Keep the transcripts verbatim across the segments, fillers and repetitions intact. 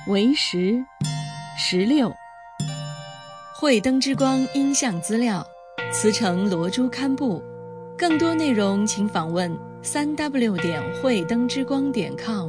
为时十六。慧灯之光音像资料，慈诚罗珠刊布。更多内容请访问三 w 点慧灯之光点 com。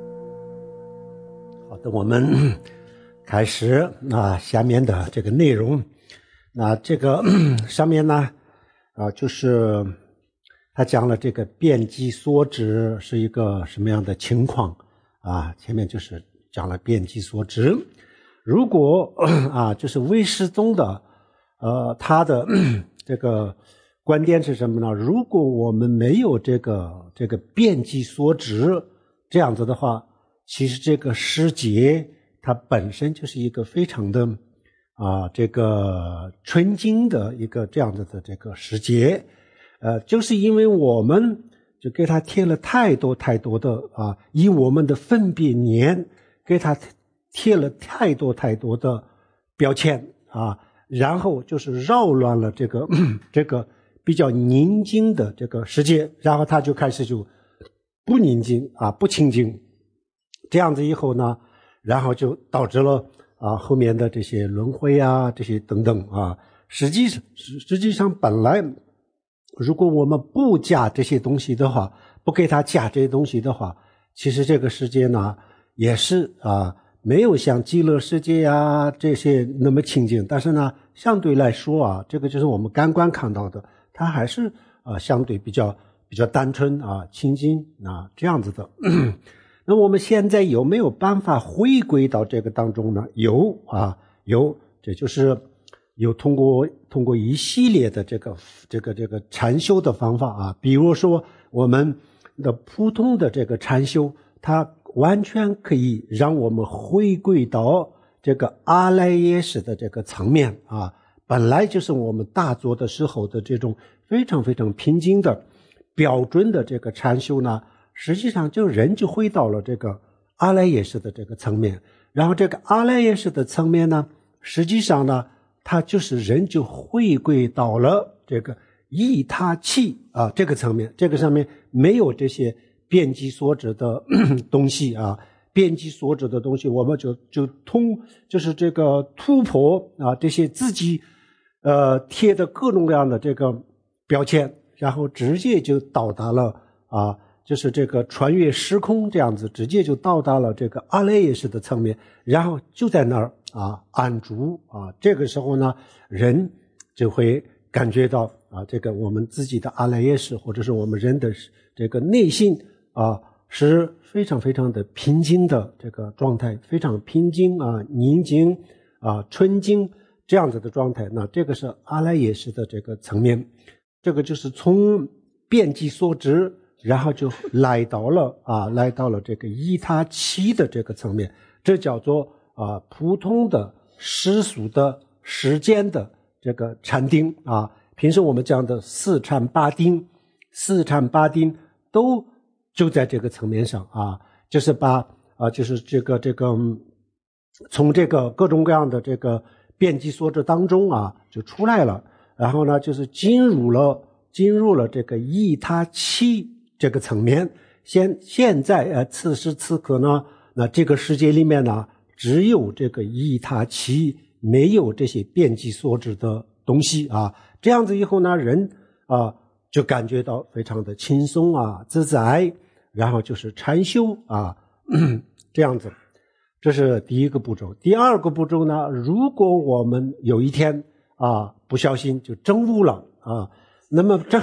好的，我们开始啊下面的这个内容。那这个上面呢啊就是他讲了这个遍计所指是一个什么样的情况啊，前面就是讲了遍计所指。如果啊就是唯识宗的呃他的这个观点是什么呢？如果我们没有这个这个遍计所指这样子的话，其实这个世界它本身就是一个非常的啊这个纯净的一个这样子的这个世界，呃就是因为我们就给它贴了太多太多的啊以我们的分别念给它贴了太多太多的标签啊，然后就是扰乱了这个这个比较宁静的这个世界，然后它就开始就不宁静啊不清净，这样子以后呢，然后就导致了啊后面的这些轮回啊这些等等啊。实际上实际上本来如果我们不加这些东西的话，不给它加这些东西的话，其实这个世界呢也是啊没有像极乐世界啊这些那么清净，但是呢相对来说啊，这个就是我们感官看到的，它还是啊相对比较比较单纯啊清净啊这样子的。那我们现在有没有办法回归到这个当中呢？有啊有，这就是有通过通过一系列的这个这个这个禅修的方法啊，比如说我们的普通的这个禅修，它完全可以让我们回归到这个阿赖耶识的这个层面啊，本来就是我们大坐的时候的这种非常非常平静的标准的这个禅修呢，实际上就人就回到了这个阿赖耶识的这个层面，然后这个阿赖耶识的层面呢，实际上呢它就是人就回归到了这个依他气啊这个层面，这个上面没有这些遍计所指的东西啊，遍计所指的东西我们就就通就是这个突破啊这些自己呃贴的各种各样的这个标签，然后直接就到达了啊就是这个穿越时空这样子，直接就到达了这个阿赖耶识的层面，然后就在那儿啊安住啊，这个时候呢人就会感觉到啊这个我们自己的阿赖耶识或者是我们人的这个内心啊是非常非常的平静的这个状态，非常平静啊宁静啊纯净这样子的状态，那这个是阿赖耶识的这个层面，这个就是从遍计所指然后就来到了啊来到了这个依他气的这个层面，这叫做啊普通的世俗的时间的这个禅定啊，平时我们讲的四禅八定四禅八定都就在这个层面上啊，就是把啊就是这个这个从这个各种各样的这个遍计所指当中啊就出来了，然后呢就是进入了进入了这个依他气这个层面。现现在呃此时此刻呢，那这个世界里面呢只有这个依他气，没有这些遍计所指的东西啊，这样子以后呢人啊就感觉到非常的轻松啊自在，然后就是禅修啊这样子，这是第一个步骤。第二个步骤呢，如果我们有一天啊不小心就证悟了啊，那么证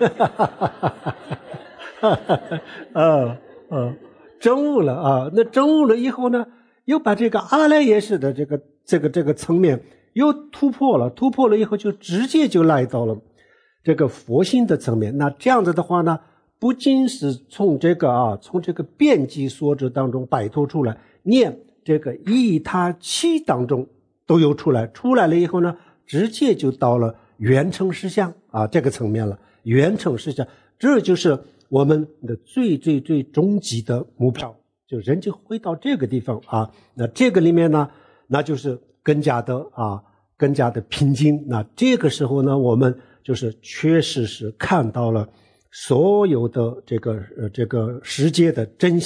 呃呃证悟了啊，那证悟了以后呢，又把这个阿赖耶识的这个这个这个层面又突破了，突破了以后就直接就来到了这个佛性的层面。那这样子的话呢，不仅是从这个啊从这个遍计所指当中摆脱出来，念这个依他气当中都有出来，出来了以后呢，直接就到了圆成实相啊这个层面了。圆成实相，这就是我们的最最最终极的目标，就人就回到这个地方啊。那这个里面呢，那就是更加的啊更加的平静。那这个时候呢，我们就是确实是看到了所有的这个呃这个世界的真相。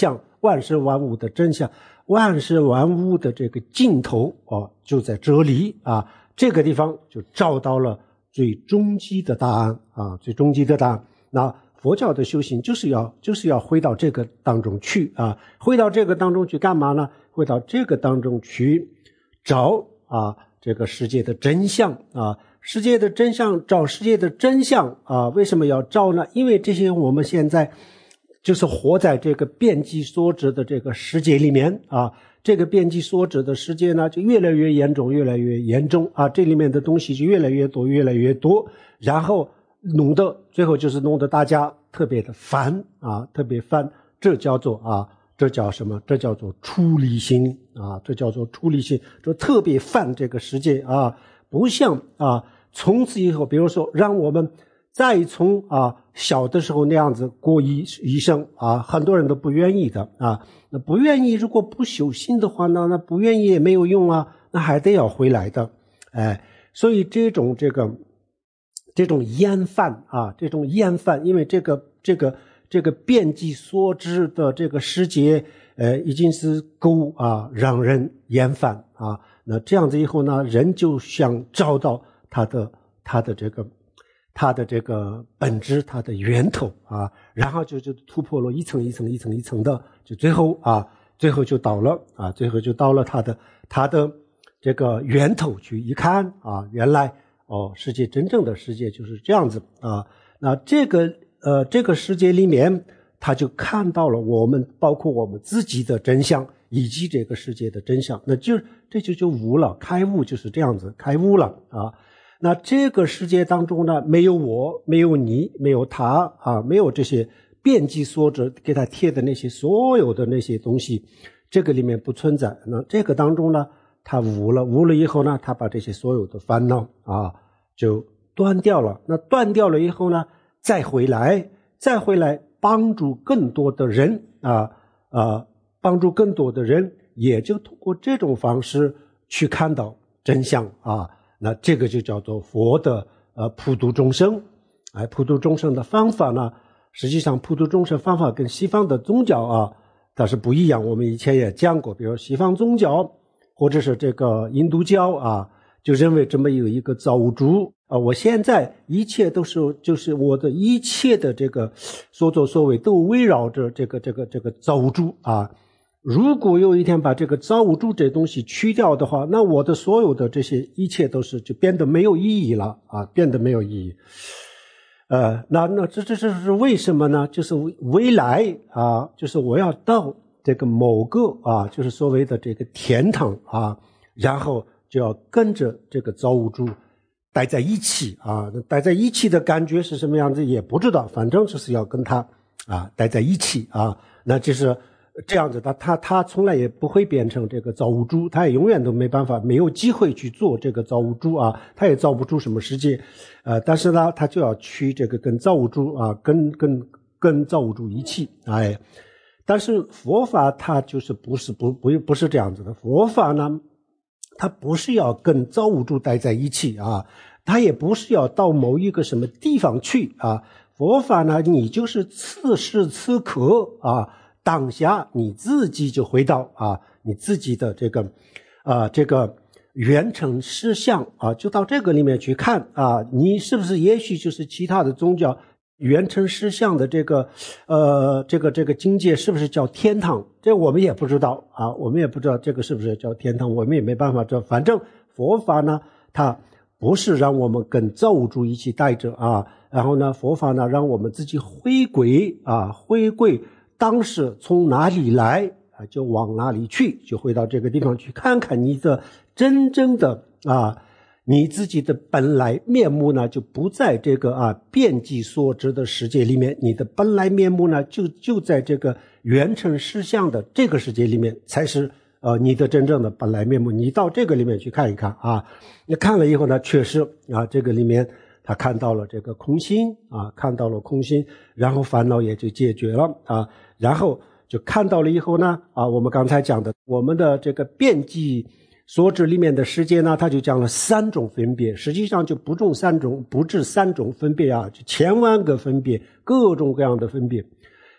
万事万物的真相，万事万物的这个尽头啊，就在这里啊，这个地方就找到了最终极的答案啊，最终极的答案。那佛教的修行就是要就是要回到这个当中去啊，回到这个当中去干嘛呢？回到这个当中去找啊这个世界的真相啊，世界的真相，找世界的真相啊，为什么要找呢？因为这些我们现在就是活在这个遍计所指的这个世界里面啊，这个遍计所指的世界呢就越来越严重越来越严重啊，这里面的东西就越来越多越来越多，然后弄得最后就是弄得大家特别的烦啊，特别烦，这叫做啊这叫什么？这叫做出离心啊！这叫做出离心，就特别犯这个世界啊！不像啊，从此以后，比如说让我们再从啊小的时候那样子过一一生啊，很多人都不愿意的啊。那不愿意，如果不修心的话呢，那不愿意也没有用啊，那还得要回来的，哎，所以这种这个这种厌烦啊，这种厌烦，因为这个这个。这个遍计所知的这个世界呃已经是够啊让人厌烦啊，那这样子以后呢，人就想找到他的他的这个他的这个本质，他的源头啊，然后就就突破了一层一层一层一层的，就最后啊最后就到了啊最后就到了他的他的这个源头去一看啊，原来哦世界真正的世界就是这样子啊，那这个呃，这个世界里面，他就看到了我们，包括我们自己的真相，以及这个世界的真相，那就这就就悟了，开悟就是这样子，开悟了啊。那这个世界当中呢，没有我，没有你，没有他啊，没有这些遍计所指给他贴的那些所有的那些东西，这个里面不存在。那这个当中呢，他悟了，悟了以后呢，他把这些所有的烦恼啊就断掉了。那断掉了以后呢？再回来，再回来帮助更多的人啊啊，帮助更多的人，也就通过这种方式去看到真相啊。那这个就叫做佛的呃普度众生。哎，普度众生的方法呢，实际上普度众生方法跟西方的宗教啊，它是不一样。我们以前也讲过，比如西方宗教或者是这个印度教啊，就认为这么有一个造物主。啊，我现在一切都是，就是我的一切的这个所作所为都围绕着这个这个这个造物主啊。如果有一天把这个造物主这东西去掉的话，那我的所有的这些一切都是就变得没有意义了啊，变得没有意义。呃，那那这这这是为什么呢？就是未来啊，就是我要到这个某个啊，就是所谓的这个天堂啊，然后就要跟着这个造物主待在一起啊，待在一起的感觉是什么样子也不知道，反正就是要跟他啊待在一起啊，那就是这样子的。他他从来也不会变成这个造物主，他也永远都没办法，没有机会去做这个造物主啊，他也造不出什么世界，呃，但是呢，他就要去这个跟造物主啊，跟跟跟造物主一起，哎，但是佛法它就是不是不不不是这样子的，佛法呢。他不是要跟造物主待在一起啊，他也不是要到某一个什么地方去啊。佛法呢，你就是此时此刻啊，当下你自己就回到啊你自己的这个啊这个圆成实相啊，就到这个里面去看啊，你是不是也许就是其他的宗教圆成实相的这个呃这个这个境界是不是叫天堂？这我们也不知道啊，我们也不知道这个是不是叫天堂，我们也没办法知道。反正佛法呢，它不是让我们跟造物主一起待着啊，然后呢，佛法呢让我们自己回归啊，回归当时从哪里来啊，就往哪里去，就回到这个地方去看看你的真正的啊。你自己的本来面目呢，就不在这个啊遍计所知的世界里面，你的本来面目呢，就就在这个圆成实相的这个世界里面，才是呃你的真正的本来面目。你到这个里面去看一看啊，你看了以后呢，确实啊，这个里面他看到了这个空心啊，看到了空心，然后烦恼也就解决了啊，然后就看到了以后呢，啊，我们刚才讲的我们的这个遍计所指里面的世界呢，他就讲了三种分别，实际上就不中三种，不止三种分别啊，就千万个分别，各种各样的分别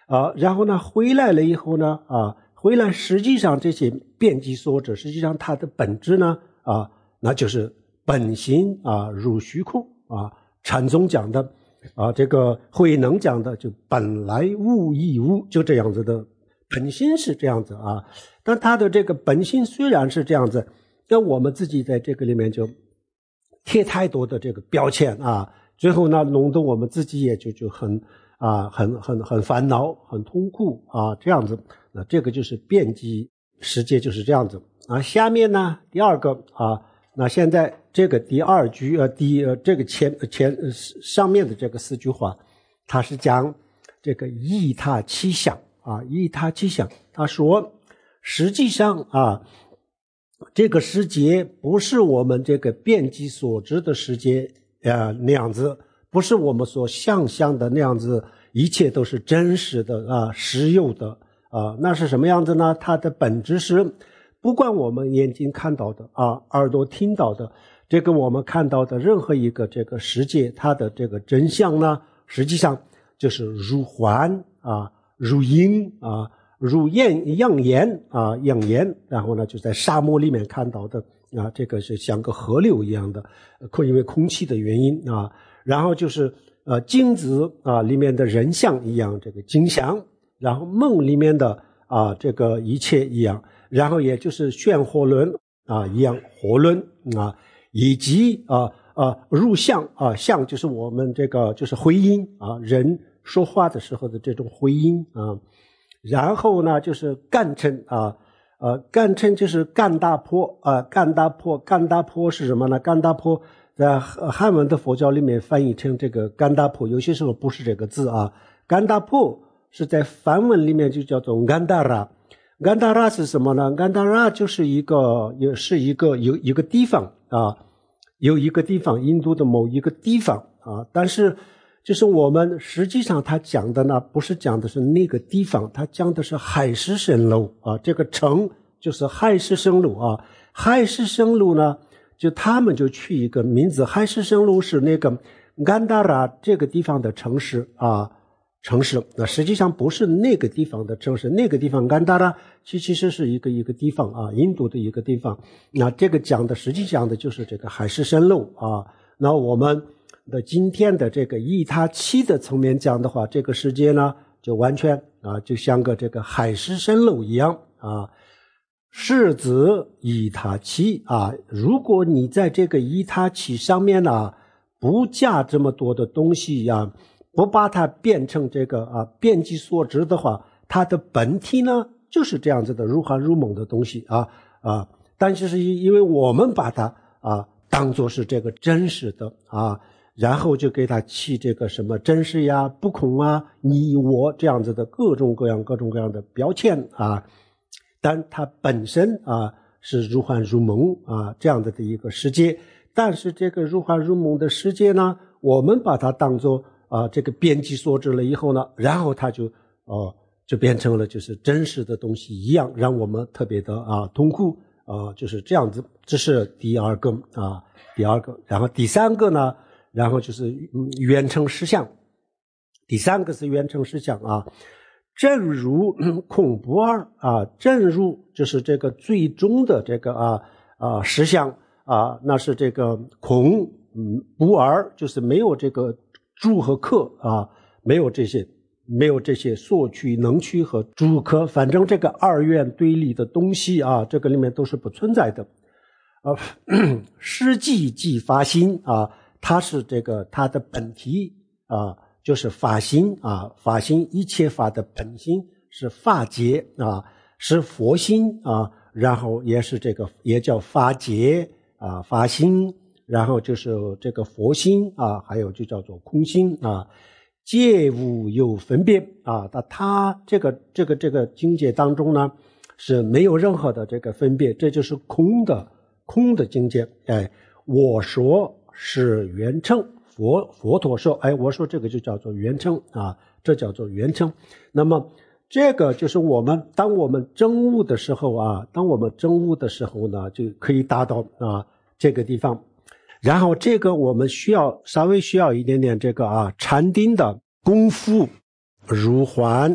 啊，然后呢回来了以后呢啊，回来实际上这些遍计所指，实际上它的本质呢啊，那就是本心啊入虚空啊，禅宗讲的啊，这个慧能讲的就本来无一物，就这样子的本心是这样子啊。但它的这个本心虽然是这样子，但我们自己在这个里面就贴太多的这个标签啊，最后呢弄得我们自己也就就很啊很很很烦恼，很痛苦啊，这样子。那这个就是遍计世界就是这样子啊。下面呢第二个啊，那现在这个第二句呃第呃这个前前上面的这个四句话，它是讲这个依他七相啊，依他七相。他说实际上啊，这个世界不是我们这个遍计所知的世界呃那样子，不是我们所想象的那样子，一切都是真实的啊，实有的啊。那是什么样子呢？它的本质是不管我们眼睛看到的啊，耳朵听到的，这个我们看到的任何一个这个世界，它的这个真相呢，实际上就是如幻啊，如影啊，如焰样炎啊，样炎，然后呢就在沙漠里面看到的啊，这个是像个河流一样的，因为空气的原因啊，然后就是呃镜子啊里面的人像一样，这个镜像，然后梦里面的啊这个一切一样，然后也就是旋活轮啊一样活轮啊，以及啊啊入相啊，相就是我们这个就是回音啊，人说话的时候的这种回音啊。然后呢就是干称啊，呃干称就是干大婆啊，干大婆干大婆是什么呢？干大婆在汉文的佛教里面翻译成这个干大婆，有些时候不是这个字啊，干大婆是在梵文里面就叫做干达拉。干达拉是什么呢？干达拉就是一个也是一个有一个地方啊，有一个地方，印度的某一个地方啊，但是就是我们实际上他讲的呢，不是讲的是那个地方，他讲的是海市蜃楼啊，这个城就是海市蜃楼啊。海市蜃楼呢，就他们就取一个名字，海市蜃楼是那个甘达拉这个地方的城市啊，城市。那实际上不是那个地方的城市，那个地方甘达拉其其实是一个一个地方啊，印度的一个地方。那这个讲的实际讲的就是这个海市蜃楼啊。那我们的今天的这个依他七的层面讲的话，这个世界呢就完全啊就像个这个海市蜃楼一样啊。是指依他七啊，如果你在这个依他七上面呢不加这么多的东西呀、啊，不把它变成这个啊遍计所知的话，它的本体呢就是这样子的如幻如梦的东西啊啊，但是是因为我们把它啊当作是这个真实的啊。然后就给他起这个什么真实呀、不空啊、你我这样子的各种各样各种各样的标签啊，但它本身啊是如幻如梦啊这样的的一个世界。但是这个如幻如梦的世界呢，我们把它当作啊这个遍计所知了以后呢，然后它就哦、啊、就变成了就是真实的东西一样，让我们特别的啊痛苦啊，就是这样子。这是第二个啊，第二个。然后第三个呢？然后就是缘成实相，第三个是缘成实相啊，正如空不二啊，正如就是这个最终的这个啊啊实相啊，那是这个空嗯不二，就是没有这个住和客啊，没有这些没有这些所趋能趋和住客，反正这个二元对立的东西啊，这个里面都是不存在的。呃，实际即发心啊。它是这个它的本体啊，就是法心啊，法心一切法的本心是法界啊，是佛心啊，然后也是这个也叫法界啊，法心，然后就是这个佛心啊，还有就叫做空心啊，皆无有分别啊。那它这个这个这个境界当中呢，是没有任何的这个分别，这就是空的空的境界。哎，我说。是圆成，佛佛陀说，哎，我说这个就叫做圆成啊，这叫做圆成。那么这个就是我们当我们证悟的时候啊，当我们证悟的时候呢，就可以达到啊这个地方。然后这个我们需要稍微需要一点点这个啊禅定的功夫，如幻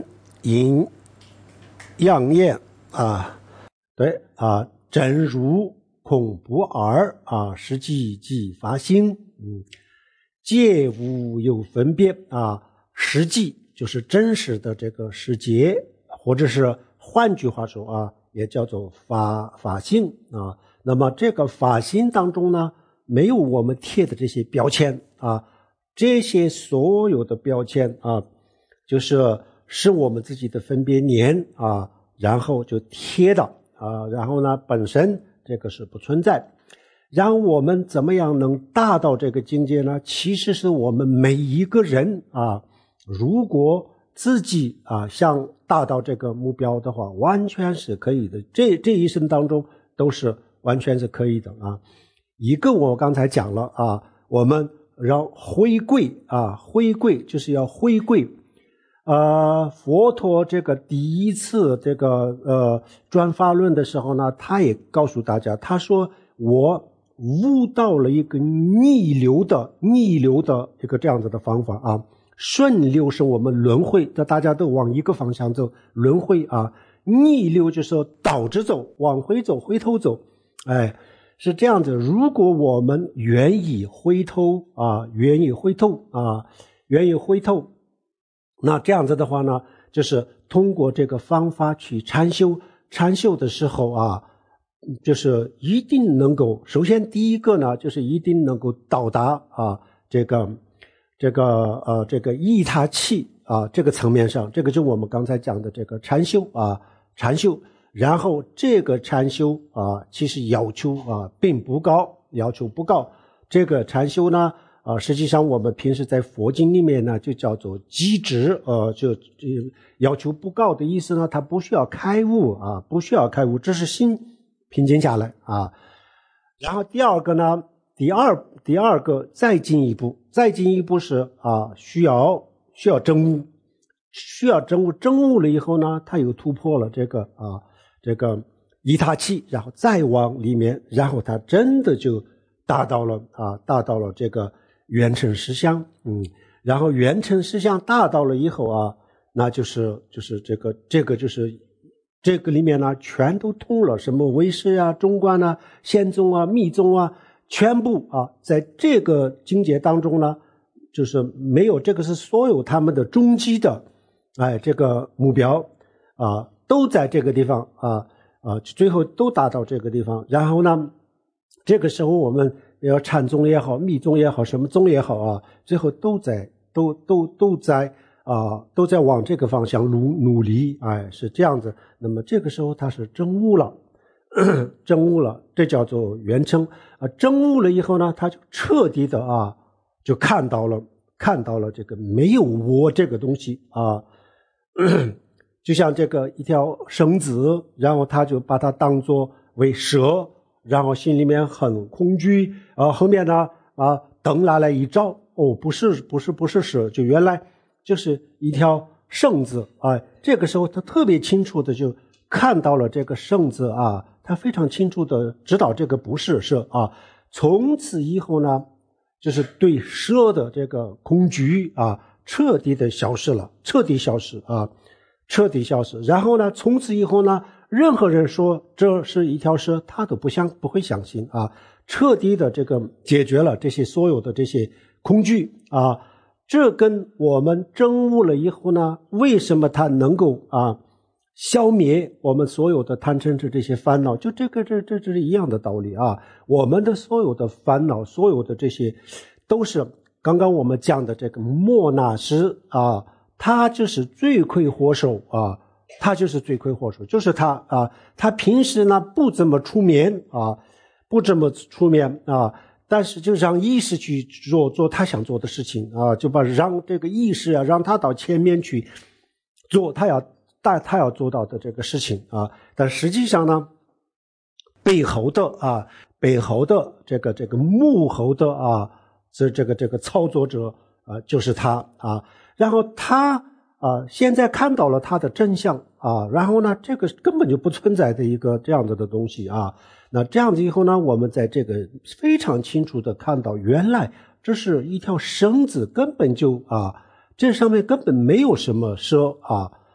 隐样验啊，对啊，真如空不二啊，实际即法心，嗯，皆无有分别啊，实际就是真实的这个世界，或者是换句话说啊，也叫做法法性啊。那么这个法性当中呢，没有我们贴的这些标签啊，这些所有的标签啊，就是是我们自己的分别念啊，然后就贴的啊，然后呢本身这个是不存在。让我们怎么样能达到这个境界呢？其实是我们每一个人啊，如果自己啊想达到这个目标的话，完全是可以的。这这一生当中都是完全是可以的啊。一个我刚才讲了啊，我们要回归啊，回归就是要回归。呃，佛陀这个第一次这个呃转法轮的时候呢，他也告诉大家，他说我悟到了一个逆流的逆流的一个这样子的方法啊，顺流是我们轮回，这大家都往一个方向走，轮回啊，逆流就是倒着走，往回走，回头走，哎，是这样子。如果我们愿意回头啊，愿意回头啊，愿意回头，那这样子的话呢，就是通过这个方法去禅修，禅修的时候啊，就是一定能够，首先第一个呢，就是一定能够到达啊这个这个呃这个意他气啊这个层面上，这个就我们刚才讲的这个禅修啊禅修，然后这个禅修啊其实要求啊并不高，要求不高，这个禅修呢啊实际上我们平时在佛经里面呢就叫做机智，呃就要求不高的意思呢，它不需要开悟啊，不需要开悟，这是心平静下来啊。然后第二个呢，第二第二个再进一步，再进一步是啊，需要需要证悟，需要证悟，证悟了以后呢，他又突破了这个啊这个一他气，然后再往里面，然后他真的就达到了啊达到了这个圆成实相，嗯，然后圆成实相达到了以后啊，那就是就是这个这个就是。这个里面呢，全都通了，什么唯识啊、中观啊、显宗啊、密宗啊，全部啊，在这个境界当中呢，就是没有这个是所有他们的终极的，哎，这个目标啊，都在这个地方啊啊，最后都达到这个地方。然后呢，这个时候我们要禅宗也好、密宗也好、什么宗也好啊，最后都在都都都在。啊，都在往这个方向努努力，哎，是这样子。那么这个时候他是证悟了，证悟了，这叫做圆成啊。证悟了以后呢，他就彻底的啊，就看到了，看到了这个没有我这个东西啊，就像这个一条绳子，然后他就把它当作为蛇，然后心里面很恐惧啊。后面呢啊，灯拿来一照，哦，不是，不是，不是蛇，就原来。就是一条绳子啊，这个时候他特别清楚的就看到了这个绳子啊，他非常清楚的知道这个不是蛇啊。从此以后呢，就是对蛇的这个恐惧啊，彻底的消失了，彻底消失啊，彻底消失。然后呢，从此以后呢，任何人说这是一条蛇，他都不相不会相信啊，彻底的这个解决了这些所有的这些恐惧啊。这跟我们证悟了以后呢，为什么它能够啊消灭我们所有的贪嗔痴这些烦恼？就这个这这这是一样的道理啊。我们的所有的烦恼，所有的这些，都是刚刚我们讲的这个莫那斯啊，他就是罪魁祸首啊，他就是罪魁祸首，就是他啊，他平时呢不怎么出面啊，不怎么出面啊。但是就让意识去做做他想做的事情啊，就把让这个意识啊，让他到前面去做他要但他要做到的这个事情啊。但实际上呢，背后的啊，背后的这个这个幕后的啊，这这个这个操作者啊，就是他啊。然后他啊，现在看到了他的真相啊，然后呢，这个根本就不存在的一个这样子的东西啊。那这样子以后呢，我们在这个非常清楚的看到，原来这是一条绳子，根本就啊，这上面根本没有什么蛇啊，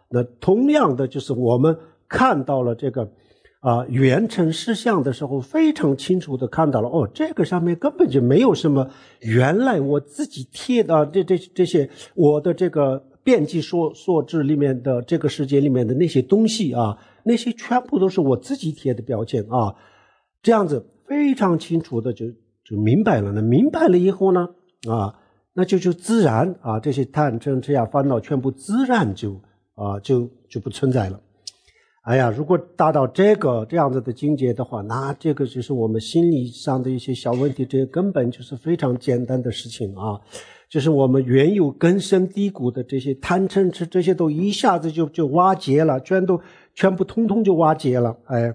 那同样的就是我们看到了这个啊缘成实相的时候，非常清楚的看到了，哦，这个上面根本就没有什么原来我自己贴的这这这些我的这个遍计所所知里面的这个世界里面的那些东西啊，那些全部都是我自己贴的标签啊，这样子非常清楚的就就明白了。那明白了以后呢，啊，那就就自然啊，这些贪嗔痴呀烦恼全部自然就啊就就不存在了。哎呀，如果达到这个这样子的境界的话，那这个就是我们心理上的一些小问题，这根本就是非常简单的事情啊。就是我们原有根深蒂固的这些贪嗔痴，这些都一下子就就瓦解了，全都全部通通就瓦解了。哎，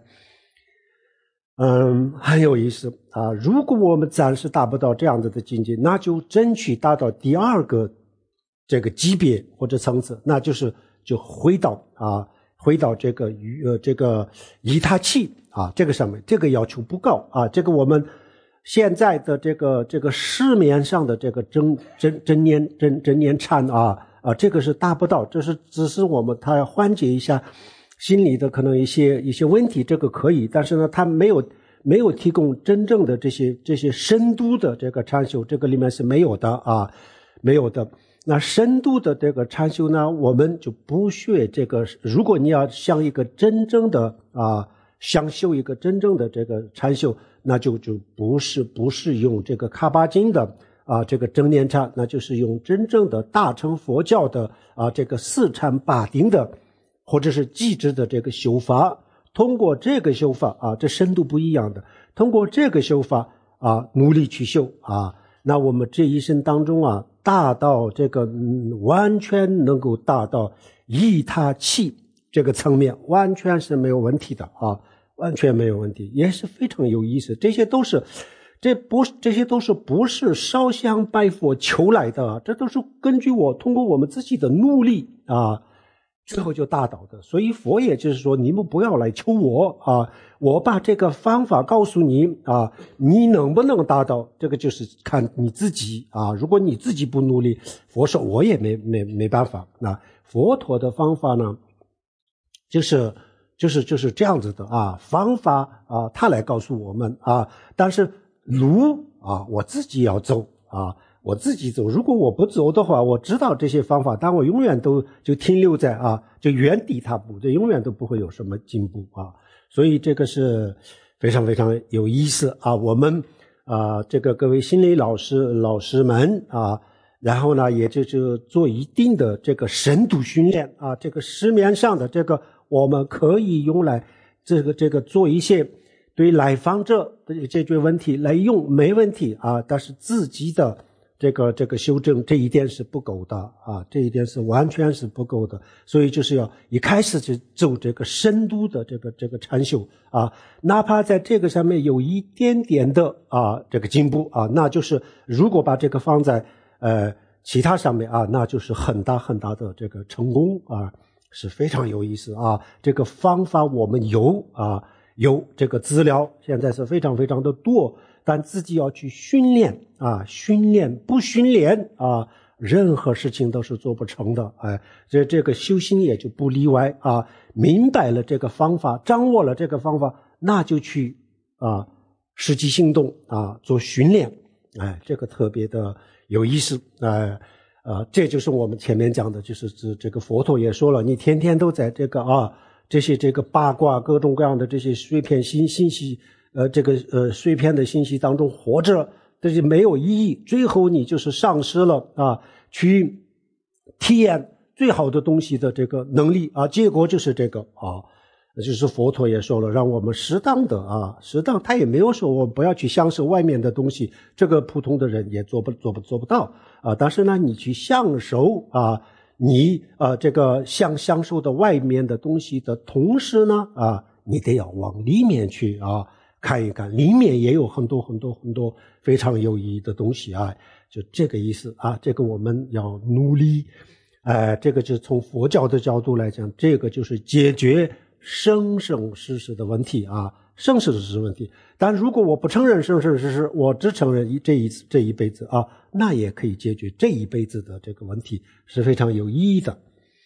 嗯，很有意思啊。如果我们暂时达不到这样子的境界，那就争取达到第二个这个级别或者层次，那就是就回到啊，回到这个呃这个以他气啊这个上面，这个要求不高啊，这个我们。现在的这个这个市面上的这个真真真念真真念禅啊啊，这个是达不到，这是只是我们他要缓解一下心理的可能一些一些问题，这个可以，但是呢，他没有没有提供真正的这些这些深度的这个禅修，这个里面是没有的啊，没有的。那深度的这个禅修呢，我们就不学这个，如果你要像一个真正的啊，想修一个真正的这个禅修。那就就不是不是用这个喀巴经的啊这个正念禅，那就是用真正的大乘佛教的啊这个四禅八定的或者是寂止的这个修法，通过这个修法啊，这深度不一样的，通过这个修法啊努力去修啊，那我们这一生当中啊达到这个、嗯、完全能够达到以他气这个层面，完全是没有问题的啊。完全没有问题，也是非常有意思。这些都是，这不是，这些都是不是烧香拜佛求来的，这都是根据我通过我们自己的努力啊，最后就达到的。所以佛也就是说，你们不要来求我啊，我把这个方法告诉你啊，你能不能达到，这个就是看你自己啊。如果你自己不努力，佛说我也没没没办法。那佛陀的方法呢，就是。就是就是这样子的啊，方法啊，他来告诉我们啊，但是路啊，我自己要走啊，我自己走。如果我不走的话，我知道这些方法，但我永远都就停留在啊，就原地踏步，这永远都不会有什么进步啊。所以这个是非常非常有意思啊。我们啊，这个各位心理老师老师们啊，然后呢，也就是做一定的这个深度训练啊，这个市面上的这个。我们可以用来这个这个做一些对来访者的解决问题来用，没问题啊，但是自己的这个这个修正这一点是不够的啊，这一点是完全是不够的，所以就是要一开始就走这个深度的这个这个禅修啊，哪怕在这个上面有一点点的啊这个进步啊，那就是如果把这个放在呃其他上面啊，那就是很大很大的这个成功啊。是非常有意思啊！这个方法我们有啊，有这个资料，现在是非常非常的多，但自己要去训练啊，训练不训练啊，任何事情都是做不成的。哎，这这个修行也就不例外啊。明白了这个方法，掌握了这个方法，那就去啊实际行动啊，做训练。哎，这个特别的有意思，哎。啊，这就是我们前面讲的，就是指这个佛陀也说了，你天天都在这个啊这些这个八卦各种各样的这些碎片信信息，呃，这个呃碎片的信息当中活着，这些没有意义，最后你就是丧失了啊去体验最好的东西的这个能力啊，结果就是这个啊。就是佛陀也说了，让我们适当的啊，适当，他也没有说我们不要去享受外面的东西，这个普通的人也做不做不做不到啊。但是呢，你去享受啊，你啊这个想享受的外面的东西的同时呢啊，你得要往里面去啊看一看，里面也有很多很多很多非常有意义的东西啊，就这个意思啊，这个我们要努力，哎、呃，这个就从佛教的角度来讲，这个就是解决。生生世世的问题啊，生生世世问题。但如果我不承认生生世世，我只承认这一这一辈子啊，那也可以解决这一辈子的这个问题，是非常有意义的。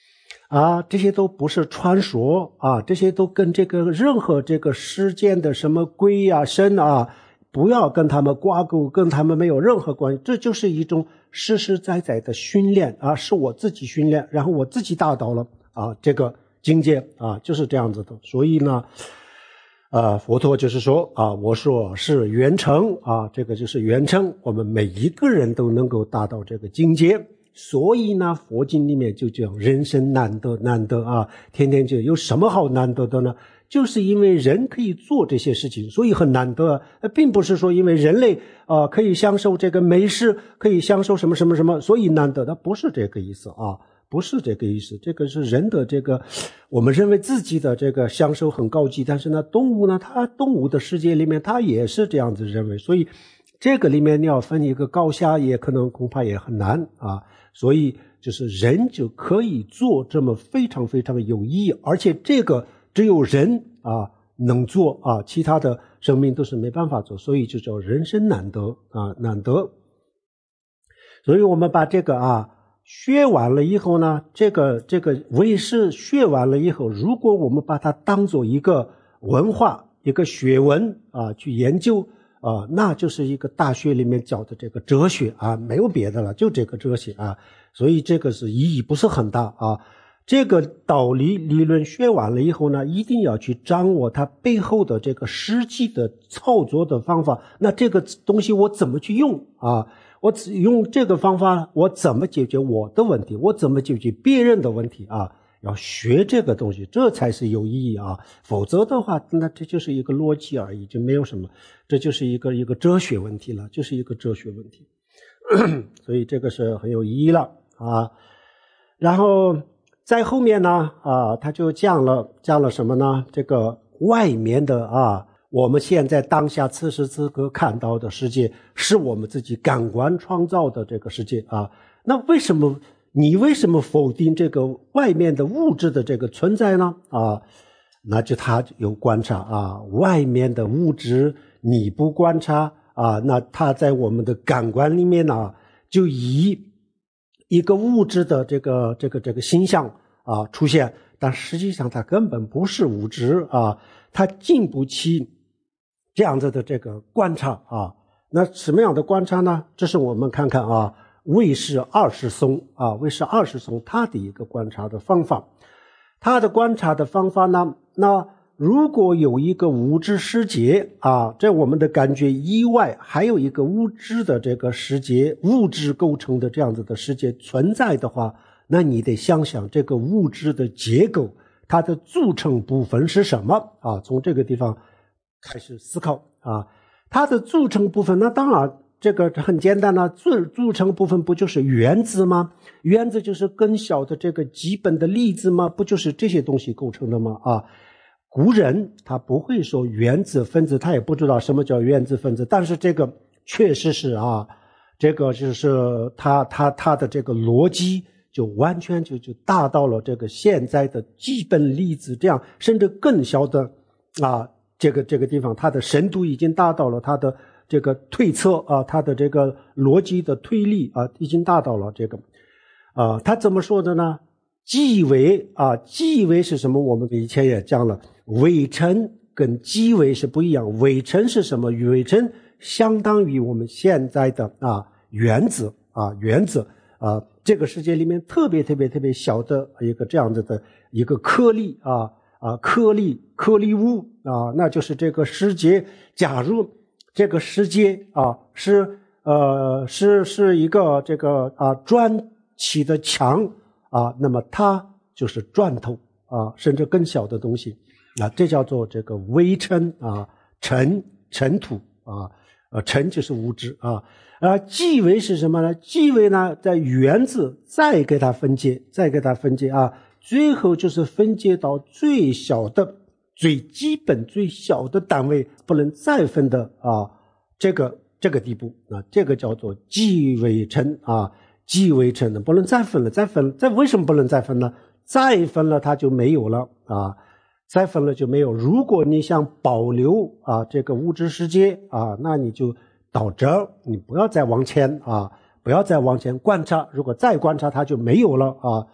啊，这些都不是传说啊，这些都跟这个任何这个世间的什么鬼啊神啊，不要跟他们挂钩，跟他们没有任何关系。这就是一种实实在在的训练啊，是我自己训练，然后我自己达到了啊这个境界啊，就是这样子的。所以呢，呃，佛陀就是说啊，我说是圆成啊，这个就是圆成，我们每一个人都能够达到这个境界。所以呢，佛经里面就讲人生难得难得啊，天天就有什么好难得的呢？就是因为人可以做这些事情，所以很难得，并不是说因为人类啊、呃、可以享受这个美食，可以享受什么什么什么，所以难得的，不是这个意思啊，不是这个意思。这个是人的这个，我们认为自己的这个享受很高级，但是呢，动物呢，它动物的世界里面，它也是这样子认为，所以这个里面你要分一个高下，也可能恐怕也很难啊。所以就是人就可以做这么非常非常有意义，而且这个只有人啊能做啊，其他的生命都是没办法做，所以就叫人生难得啊，难得。所以我们把这个啊学完了以后呢，这个这个唯识学完了以后，如果我们把它当做一个文化一个学问啊去研究啊，那就是一个大学里面教的这个哲学啊，没有别的了，就这个哲学啊，所以这个是意义不是很大啊。这个道理理论学完了以后呢，一定要去掌握它背后的这个实际的操作的方法。那这个东西我怎么去用啊？我用这个方法，我怎么解决我的问题？我怎么解决别人的问题啊？要学这个东西，这才是有意义啊！否则的话，那这就是一个逻辑而已，就没有什么，这就是一个一个哲学问题了，就是一个哲学问题。所以这个是很有意义了啊。然后在后面呢，啊，他就讲了讲了什么呢？这个外面的啊，我们现在当下此时此刻看到的世界，是我们自己感官创造的这个世界啊。那为什么？你为什么否定这个外面的物质的这个存在呢？啊，那就他有观察啊，外面的物质你不观察啊，那它在我们的感官里面呢，就以一个物质的这个这个这个形象啊出现，但实际上它根本不是物质啊，它经不起这样子的这个观察啊。那什么样的观察呢？这是我们看看啊。唯识二世松啊，唯识二世松他的一个观察的方法，他的观察的方法呢，那如果有一个物质世界啊，在我们的感觉以外，还有一个物质的这个世界，物质构成的这样子的世界存在的话，那你得想想这个物质的结构，它的组成部分是什么啊？从这个地方开始思考啊，它的组成部分，那当然。这个很简单了，组组成部分不就是原子吗？原子就是更小的这个基本的粒子吗？不就是这些东西构成的吗？啊，古人他不会说原子分子，他也不知道什么叫原子分子，但是这个确实是啊，这个就是他他他的这个逻辑就完全就就达到了这个现在的基本粒子这样，甚至更小的啊，这个这个地方它的深度已经达到了它的。这个推测啊，他的这个逻辑的推理啊，已经达到了这个啊，他怎么说的呢？即为啊，即为是什么？我们以前也讲了，伪称跟即为是不一样。伪称是什么？伪称相当于我们现在的啊原子啊原子啊，这个世界里面特别特别特别小的一个这样子的一个颗粒啊啊颗粒颗粒物啊，那就是这个世界。假如这个世界啊是呃是是一个这个啊转起的墙啊，那么它就是砖头啊，甚至更小的东西啊，这叫做这个微尘啊，尘尘土啊，呃尘就是物质啊，啊即为是什么呢？即为呢在原子再给它分解，再给它分解啊，最后就是分解到最小的。最基本最小的单位不能再分的啊，这个这个地步啊，这个叫做即为尘啊，即为尘的不能再分了，再分再为什么不能再分呢？再分了它就没有了啊，再分了就没有。如果你想保留啊这个物质世界啊，那你就到这儿，你不要再往前啊，不要再往前观察，如果再观察它就没有了啊。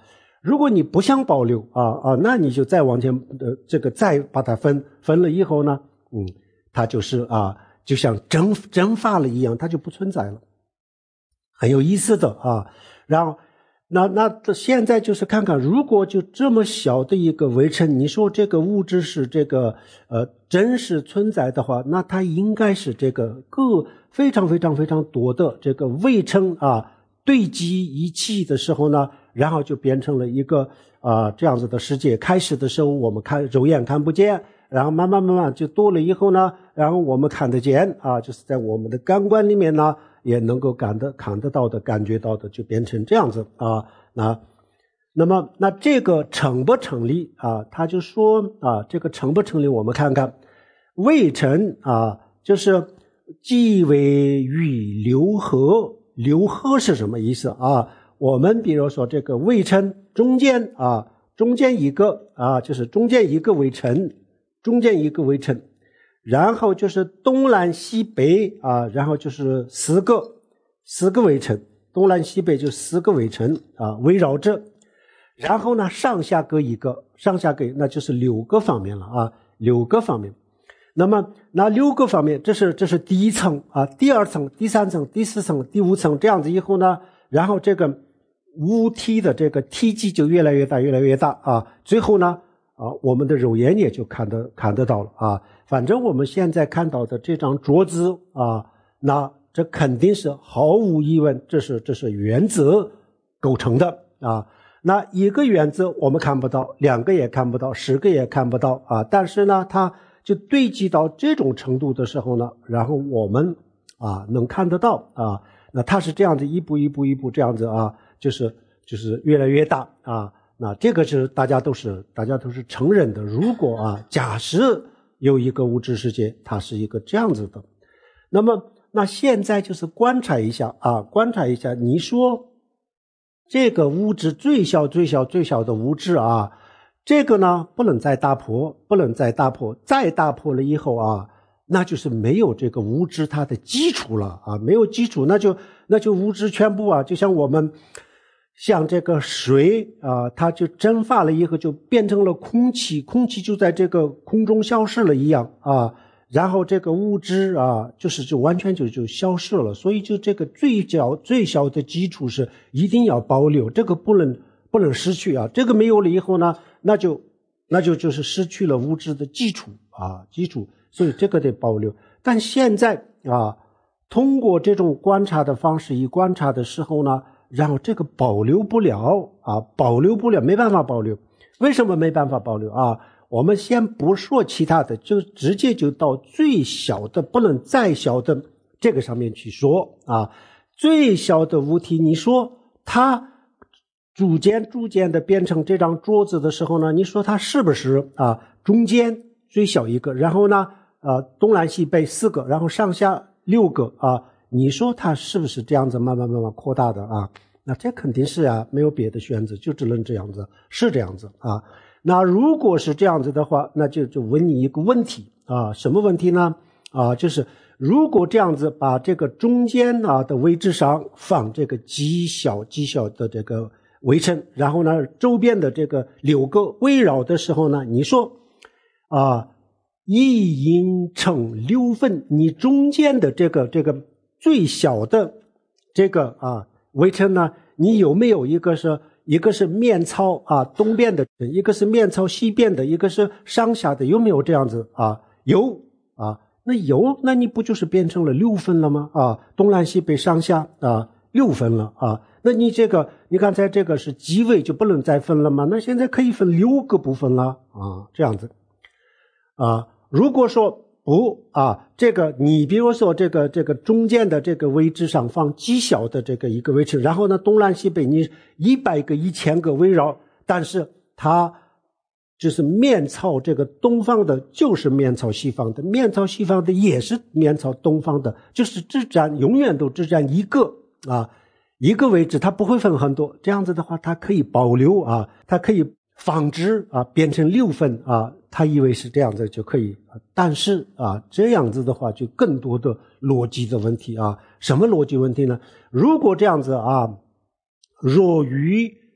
如果你不想保留啊啊，那你就再往前呃这个再把它分分了以后呢，嗯，它就是啊就像蒸蒸发了一样，它就不存在了，很有意思的啊。然后那那现在就是看看，如果就这么小的一个微尘，你说这个物质是这个呃真实存在的话，那它应该是这个各非常非常非常多的这个微尘啊堆积一起的时候呢，然后就变成了一个啊、呃、这样子的世界。开始的时候我们看肉眼看不见，然后慢慢慢慢就多了以后呢，然后我们看得见啊，就是在我们的感官里面呢也能够感得看得到的感觉到的，就变成这样子啊。那那么那这个成不成立啊？他就说啊，这个成不成立我们看看微尘啊，就是即为与流合。流合是什么意思啊？我们比如说这个微尘中间啊，中间一个啊，就是中间一个微尘，中间一个微尘，然后就是东南西北啊，然后就是四个四个微尘，东南西北就四个微尘啊，围绕着，然后呢上下各一个，上下各那就是六个方面了啊，六个方面。那么那六个方面，这是这是第一层啊，第二层、第三层、第四层、第五层，这样子以后呢，然后这个物体的这个体积就越来越大，越来越大啊，最后呢啊，我们的肉眼也就看得看得到了啊。反正我们现在看到的这张桌子啊，那这肯定是毫无疑问，这是这是原子构成的啊。那一个原子我们看不到，两个也看不到，十个也看不到啊，但是呢，它就堆积到这种程度的时候呢，然后我们啊能看得到啊，那它是这样子一步一步一步这样子啊，就是就是越来越大啊。那这个是大家都是大家都是承认的。如果啊假设有一个物质世界，它是一个这样子的，那么那现在就是观察一下啊，观察一下，你说这个物质最小最小最小的物质啊。这个呢不能再打破，不能再打破，再打破了以后啊，那就是没有这个物质它的基础了啊，没有基础，那就那就物质全部啊，就像我们像这个水啊，它就蒸发了以后就变成了空气，空气就在这个空中消失了一样啊，然后这个物质啊，就是就完全就就消失了，所以就这个最小最小的基础是一定要保留，这个不能不能失去啊，这个没有了以后呢。那就那就就是失去了物质的基础啊，基础，所以这个得保留。但现在啊，通过这种观察的方式，一观察的时候呢，然后这个保留不了啊，保留不了，没办法保留。为什么没办法保留啊？我们先不说其他的，就直接就到最小的不能再小的这个上面去说啊。最小的物体，你说它逐渐逐渐的变成这张桌子的时候呢，你说它是不是啊？中间最小一个，然后呢，呃，东南西北四个，然后上下六个啊？你说它是不是这样子慢慢慢慢扩大的啊？那这肯定是啊，没有别的选择，就只能这样子，是这样子啊。那如果是这样子的话，那就就问你一个问题啊，什么问题呢？啊，就是如果这样子把这个中间啊的位置上放这个极小极小的这个围尘，然后呢周边的这个六个围绕的时候呢，你说啊一因乘六分，你中间的这个这个最小的这个啊围尘呢，你有没有一个是一个是面朝啊东边的，一个是面朝西边的，一个是上下的，有没有这样子啊？有啊，那有，那你不就是变成了六分了吗？啊，东南西北上下啊六分了啊。那你这个，你刚才这个是几位就不能再分了吗？那现在可以分六个部分了啊，这样子啊。如果说不啊，这个你比如说这个这个中间的这个位置上放极小的这个一个位置，然后呢东南西北你一百个一千个围绕，但是它就是面朝这个东方的，就是面朝西方的，面朝西方的也是面朝东方的，就是只占永远都只占一个啊。一个位置它不会分很多，这样子的话它可以保留啊，它可以仿制啊变成六分啊，他以为是这样子就可以，但是啊这样子的话就更多的逻辑的问题啊。什么逻辑问题呢？如果这样子啊，若与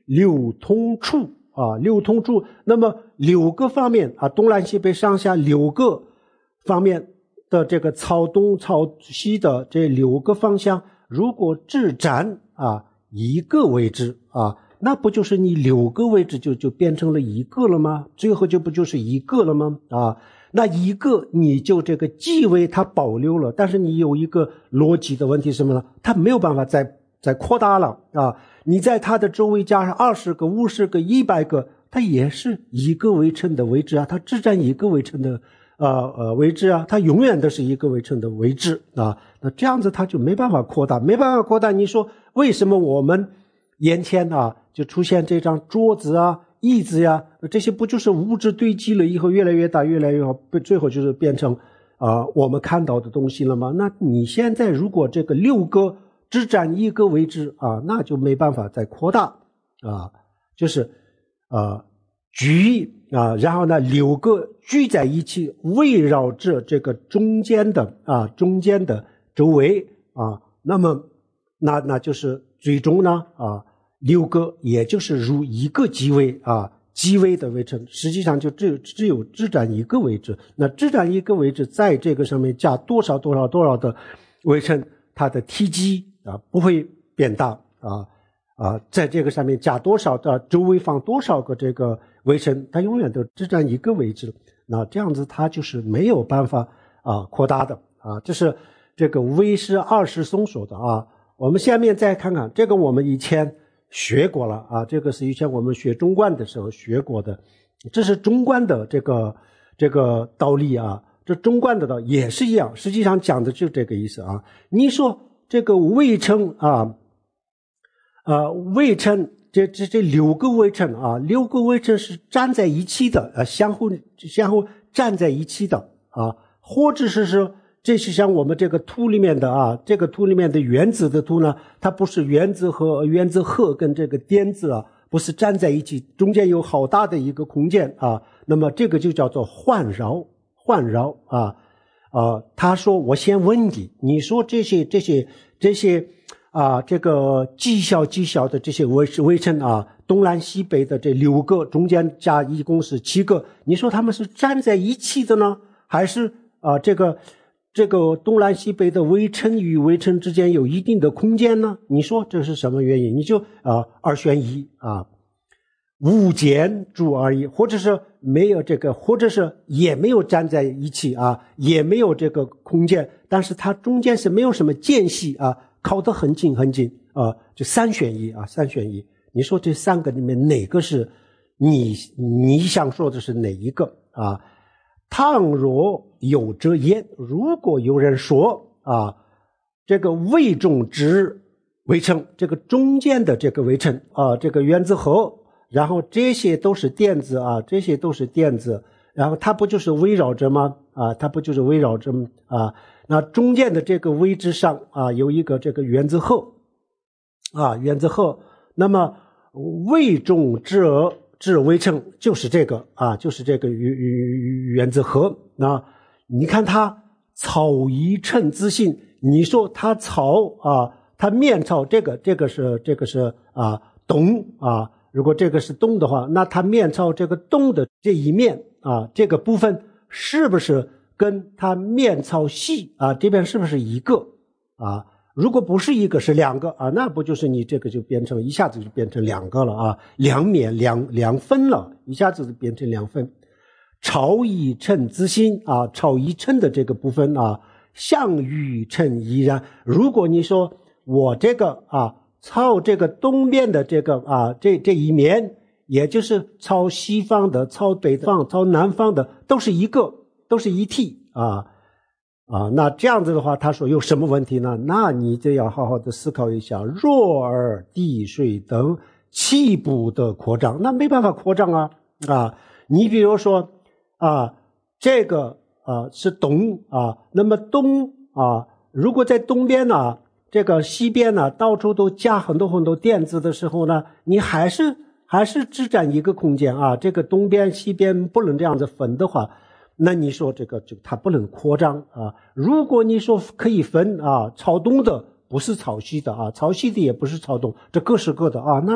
流通处啊，流通处。那么六个方面啊，东南西北上下六个方面的这个朝东朝西的这六个方向，如果只占啊一个位置啊，那不就是你六个位置就就变成了一个了吗？最后就不就是一个了吗？啊，那一个你就这个基位它保留了，但是你有一个逻辑的问题是什么呢？它没有办法再再扩大了啊！你在它的周围加上二十个、五十个、一百个，它也是一个围城的位置啊，它只占一个围城的呃呃位置啊，它永远都是一个围城的位置啊。那这样子它就没办法扩大，没办法扩大。你说为什么我们眼前啊就出现这张桌子啊、椅子呀、啊，这些不就是物质堆积了以后越来越大、越来越好，最后就是变成啊、呃、我们看到的东西了吗？那你现在如果这个六个只占一个位置啊，那就没办法再扩大啊，就是啊聚啊，然后呢六个聚在一起，围绕着这个中间的啊中间的周围啊，那么那那就是最终呢啊六个也就是如一个基位啊基位的围城，实际上就只有只有只占一个位置，那只占一个位置，在这个上面加多少多少多少的围城，它的体积啊不会变大啊啊，在这个上面加多少的周围放多少个这个围城，它永远都只占一个位置，那这样子它就是没有办法啊扩大的啊，这是这个唯识二世松说的啊。我们下面再看看这个，我们以前学过了啊，这个是以前我们学中观的时候学过的，这是中观的这个这个道理啊，这中观的道理也是一样，实际上讲的就是这个意思啊。你说这个围城啊，呃，围城这这这六个围城啊，六个围城是站在一起的啊，相互相互站在一起的啊，或者是说这是像我们这个图里面的啊，这个图里面的原子的图呢，它不是原子和原子核跟这个电子啊，不是站在一起，中间有好大的一个空间啊，那么这个就叫做环绕，环绕啊。呃，他说我先问你，你说这些这些这些啊，这个极小极小的这些围围城啊，东南西北的这六个，中间加一共是七个，你说他们是站在一起的呢，还是啊这个这个东南西北的围城与围城之间有一定的空间呢？你说这是什么原因？你就啊二选一啊。无间住而已，或者是没有这个，或者是也没有站在一起啊，也没有这个空间，但是它中间是没有什么间隙啊，靠得很近很近啊，就三选一啊，三选一。你说这三个里面哪个是你你想说的是哪一个啊？倘若有者言，如果有人说啊，这个围中之围城，这个中间的这个围城啊，这个原子核。然后这些都是电子啊，这些都是电子，然后它不就是围绕着吗？啊，它不就是围绕着吗？啊，那中间的这个位置上啊，有一个这个原子核啊，原子核。那么围中之之围城就是这个啊，就是这个原子核。那你看它朝一称自性，你说它朝啊，它面朝这个，这个是这个是啊东啊。如果这个是东的话，那它面朝这个东的这一面啊，这个部分是不是跟它面朝西啊这边是不是一个啊？如果不是一个是两个啊，那不就是你这个就变成一下子就变成两个了啊，两面两两分了，一下子就变成两分。朝一称自心啊，朝一称的这个部分啊，向与称依然。如果你说我这个啊。朝这个东边的这个啊，这这一面，也就是朝西方的、朝北方、朝南方的，都是一个，都是一体啊啊。那这样子的话，他说有什么问题呢？那你就要好好的思考一下。若而地水等气不得扩张，那没办法扩张啊啊。你比如说啊，这个啊是东啊，那么东啊，如果在东边呢？这个西边呢，到处都加很多很多电子的时候呢，你还是还是只占一个空间啊。这个东边西边不能这样子分的话，那你说这个就它不能扩张啊。如果你说可以分啊，朝东的不是朝西的啊，朝西的也不是朝东，这各是各的啊。那这样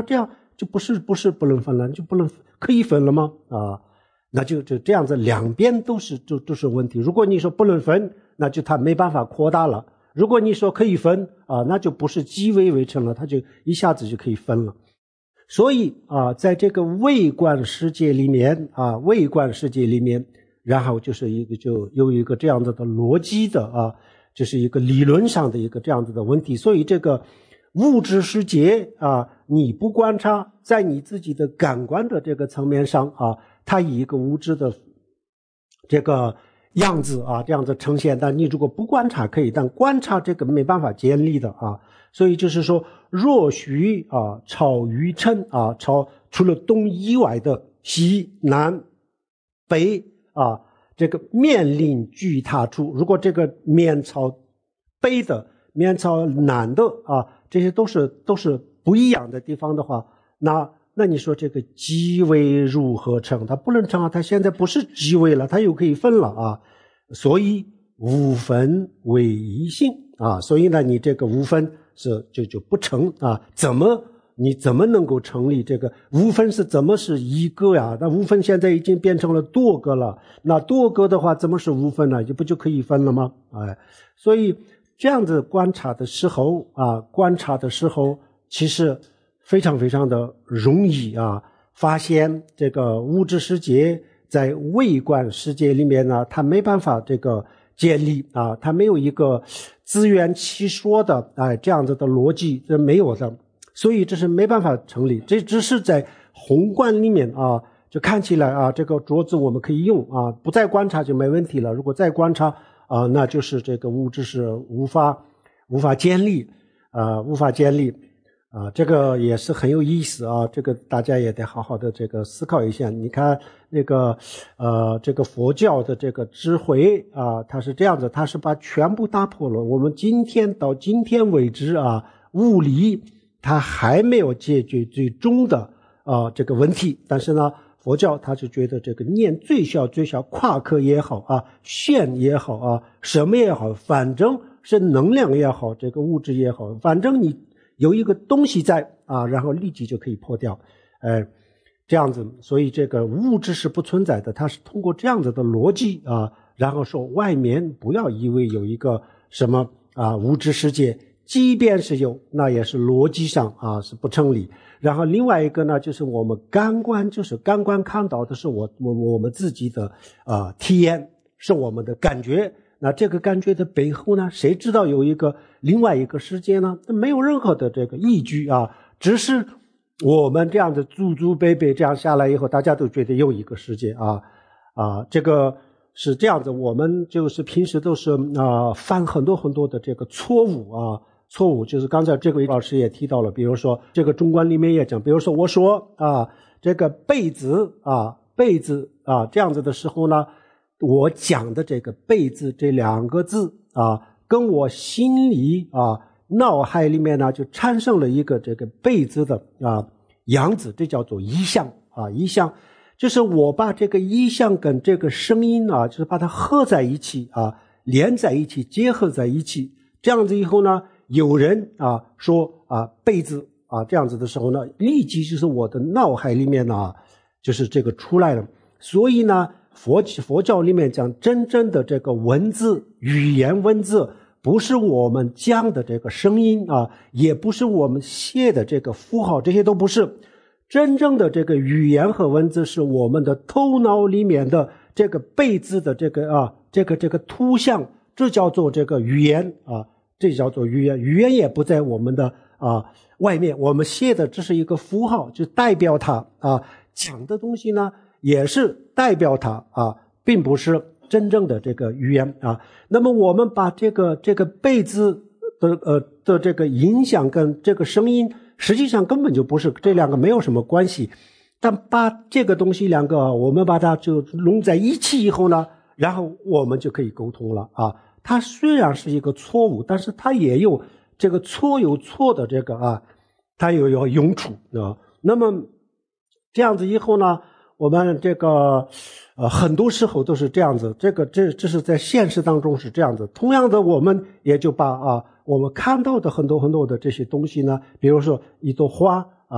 就不是不是不能分了，就不能可以分了吗？啊，那就就这样子，两边都是就都是问题。如果你说不能分，那就它没办法扩大了；如果你说可以分啊，那就不是积微为成了，它就一下子就可以分了。所以啊，在这个微观世界里面啊，微观世界里面，然后就是一个就有一个这样子的逻辑的啊，就是一个理论上的一个这样子的问题。所以这个物质世界啊，你不观察，在你自己的感官的这个层面上啊，它以一个物质的这个样子啊，这样子呈现，但你如果不观察可以，但观察这个没办法建立的啊。所以就是说，若许啊，超于称啊，超除了东以外的西南北啊，这个面临居他处。如果这个面朝北的，面朝南的啊，这些都是都是不一样的地方的话，那那你说这个积微如何成？它不能成啊，它现在不是积微了，它又可以分了啊。所以无分为一性啊，所以呢，你这个无分是就就不成啊？怎么你怎么能够成立这个无分是怎么是一个呀？那无分现在已经变成了多个了，那多个的话怎么是无分呢？就不就可以分了吗？哎，所以这样子观察的时候啊，观察的时候其实非常非常的容易啊，发现这个物质世界在微观世界里面呢，它没办法这个建立啊，它没有一个自圆其说的哎这样子的逻辑，这没有的，所以这是没办法成立。这只是在宏观里面啊，就看起来啊，这个桌子我们可以用啊，不再观察就没问题了。如果再观察啊，那就是这个物质是无法无法建立啊，无法建立。啊，这个也是很有意思啊，这个大家也得好好的这个思考一下。你看那个呃，这个佛教的这个智慧啊，它是这样子，它是把全部打破了。我们今天到今天为止啊，物理它还没有解决最终的啊这个问题，但是呢，佛教它就觉得这个念最小最小夸克也好啊，线也好啊，什么也好，反正是能量也好，这个物质也好，反正你有一个东西在啊，然后立即就可以破掉，呃，这样子，所以这个物质是不存在的，它是通过这样子的逻辑啊，然后说外面不要以为有一个什么啊物质世界，即便是有，那也是逻辑上啊是不成立。然后另外一个呢，就是我们感官，就是感官看到的是我我我们自己的啊体验，是我们的感觉。那这个感觉的背后呢，谁知道有一个另外一个世界呢？没有任何的这个依据啊，只是我们这样的祖祖辈辈这样下来以后，大家都觉得有一个世界啊啊，这个是这样子。我们就是平时都是啊犯很多很多的这个错误啊，错误就是刚才这位老师也提到了，比如说这个中观里面也讲，比如说我说啊这个被子啊被子啊这样子的时候呢，我讲的这个被子这两个字啊，跟我心里啊脑海里面呢就产生了一个这个被子的啊样子，这叫做意象啊，意象就是我把这个意象跟这个声音啊，就是把它合在一起啊，连在一起，结合在一起，这样子以后呢，有人啊说啊被子啊这样子的时候呢，立即就是我的脑海里面呢就是这个出来了。所以呢佛佛教里面讲，真正的这个文字语言文字不是我们讲的这个声音啊，也不是我们写的这个符号，这些都不是。真正的这个语言和文字是我们的头脑里面的这个被字的这个啊这个这个图像，这叫做这个语言啊，这叫做语言。语言也不在我们的啊外面，我们写的只是一个符号，就代表它啊，讲的东西呢也是代表它啊，并不是真正的这个语言啊。那么我们把这个这个被字的呃的这个影响跟这个声音，实际上根本就不是，这两个没有什么关系。但把这个东西两个我们把它就弄在一起以后呢，然后我们就可以沟通了啊。它虽然是一个错误，但是它也有这个错有错的这个啊，它有有用处啊。那么这样子以后呢，我们这个呃很多时候都是这样子，这个这这是在现实当中是这样子。同样的，我们也就把啊我们看到的很多很多的这些东西呢，比如说一朵花啊，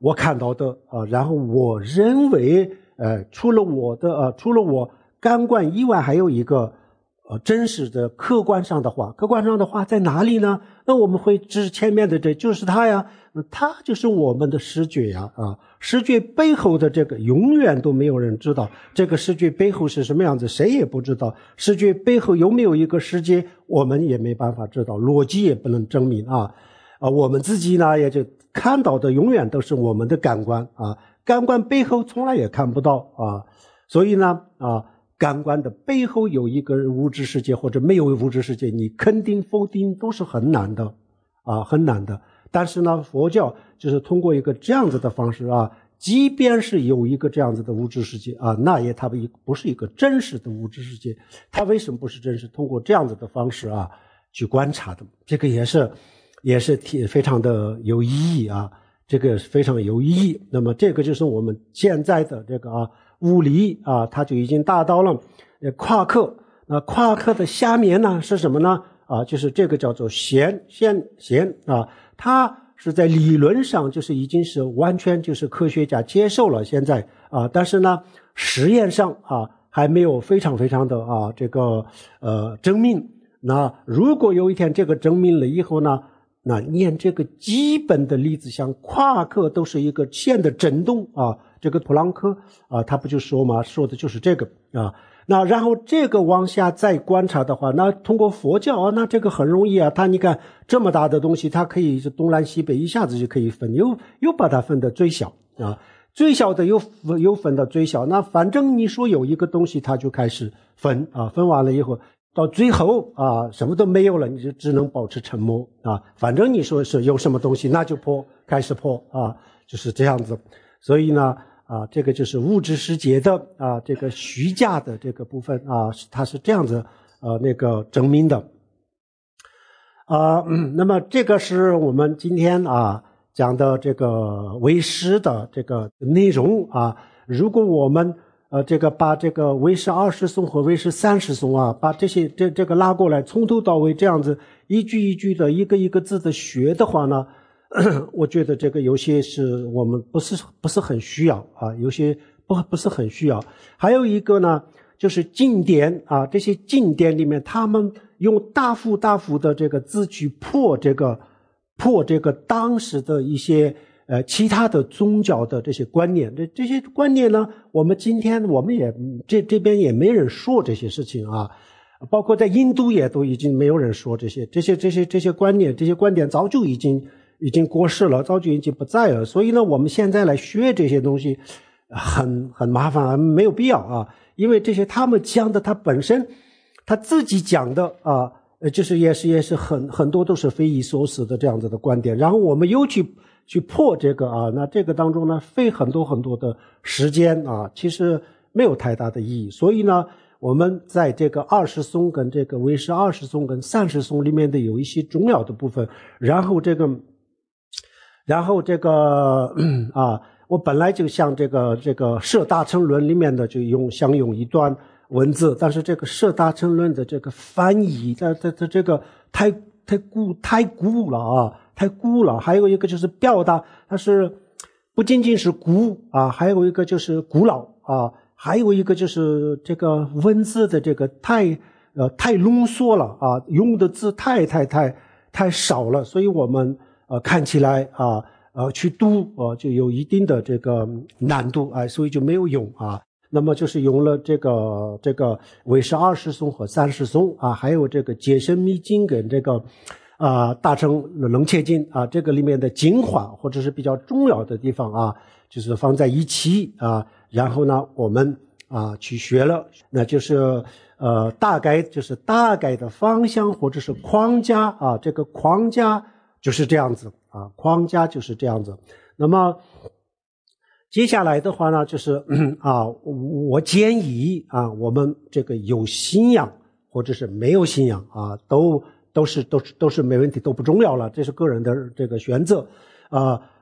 我看到的啊，然后我认为呃除了我的呃除了我感官以外还有一个呃真实的客观上的话，客观上的话在哪里呢？那我们会指前面的这就是它呀，那它就是我们的视觉呀啊，视觉背后的这个永远都没有人知道，这个视觉背后是什么样子谁也不知道，视觉背后有没有一个世界我们也没办法知道，逻辑也不能证明啊啊，我们自己呢也就看到的永远都是我们的感官啊，感官背后从来也看不到啊，所以呢啊，感官的背后有一个物质世界或者没有物质世界，你肯定否定都是很难的啊，很难的。但是呢，佛教就是通过一个这样子的方式啊，即便是有一个这样子的物质世界啊，那也它不是一个真实的物质世界。它为什么不是真实？通过这样子的方式啊去观察的，这个也是也是非常的有意义啊，这个非常有意义。那么这个就是我们现在的这个啊物理啊，它就已经达到了夸克。那夸克的下面呢是什么呢？啊，就是这个叫做弦弦弦啊，它是在理论上就是已经是完全就是科学家接受了现在啊，但是呢实验上啊还没有非常非常的啊这个呃证明。那如果有一天这个证明了以后呢，那念这个基本的粒子像夸克都是一个线的振动啊，这个普朗克啊他不就说嘛，说的就是这个啊。那然后这个往下再观察的话，那通过佛教啊，那这个很容易啊，它你看这么大的东西，它可以是东南西北一下子就可以分，又又把它分得最小啊，最小的又又分到最小，那反正你说有一个东西，它就开始分啊，分完了以后到最后啊什么都没有了，你就只能保持沉默啊，反正你说是有什么东西，那就破，开始破啊，就是这样子。所以呢啊，这个就是物质世界的啊，这个虚假的这个部分啊，它是这样子呃那个证明的啊、嗯。那么这个是我们今天啊讲的这个唯识的这个内容啊。如果我们呃这个把这个唯识二十颂和唯识三十颂啊，把这些这这个拉过来，从头到尾这样子一句一句的一个一个字的学的话呢，我觉得这个有些是我们不是不是很需要啊，有些不不是很需要。还有一个呢，就是经典啊，这些经典里面，他们用大幅大幅的这个字去破这个破这个当时的一些呃其他的宗教的这些观念。这这些观念呢，我们今天我们也这这边也没人说这些事情啊。包括在印度也都已经没有人说这些这些这些这些观念，这些观点早就已经已经过世了，早就已经不在了。所以呢，我们现在来学这些东西很很麻烦，没有必要啊。因为这些他们讲的，他本身他自己讲的啊，就是也是也是很很多都是匪夷所思的这样子的观点。然后我们又去去破这个啊，那这个当中呢，费很多很多的时间啊，其实没有太大的意义。所以呢，我们在这个二十颂跟这个唯识二十颂跟三十颂里面的有一些重要的部分，然后这个然后这个啊，我本来就像这个这个摄大乘论里面的就用想用一段文字，但是这个摄大乘论的这个翻译它它它这个太太古太古了啊，太古了。还有一个就是表达，它是不仅仅是古啊，还有一个就是古老啊，还有一个就是这个文字的这个太呃太浓缩了啊，用的字太太太太少了，所以我们呃看起来啊呃去读呃就有一定的这个难度啊、呃，所以就没有用啊。那么就是用了这个这个唯识二十颂和三十颂啊，还有这个解深密经跟这个啊、呃、大乘楞伽经啊，这个里面的精华或者是比较重要的地方啊，就是放在一起啊，然后呢我们啊去学了，那就是呃大概就是大概的方向或者是框架啊，这个框架就是这样子啊，框架就是这样子。那么接下来的话呢，就是啊，我建议啊，我们这个有信仰或者是没有信仰啊，都都是都是都是没问题，都不重要了，这是个人的这个选择啊。